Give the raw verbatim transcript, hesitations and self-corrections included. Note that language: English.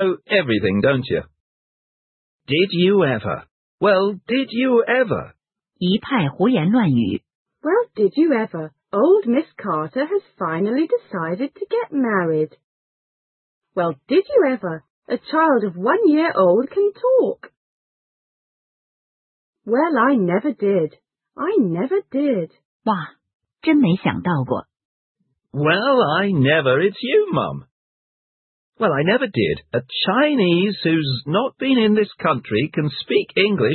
know everything, don't you? Did you ever? Well, did you ever? 一派胡言乱语。 Well, did you ever? Old Miss Carter has finally decided to get married. Well, did you ever? A child of one year old can talk. Well, I never did. I never did. 哇，真没想到过。 Well, I never. It's you, Mum. Well, I never did. A Chinese who's not been in this country can speak English